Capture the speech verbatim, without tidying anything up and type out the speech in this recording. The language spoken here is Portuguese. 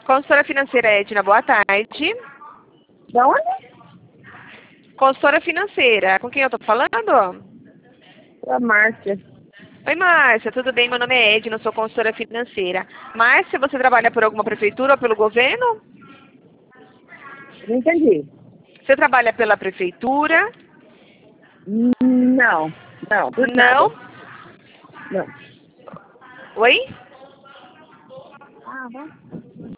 Consultora financeira Edna, boa tarde. Da onde? Consultora financeira, com quem eu tô falando? Da Márcia. Oi, Márcia, tudo bem? Meu nome é Edna, sou consultora financeira. Márcia, você trabalha por alguma prefeitura ou pelo governo? Não entendi. Você trabalha pela prefeitura? Não, não, por Não? nada. Não. Oi? Ah, vai.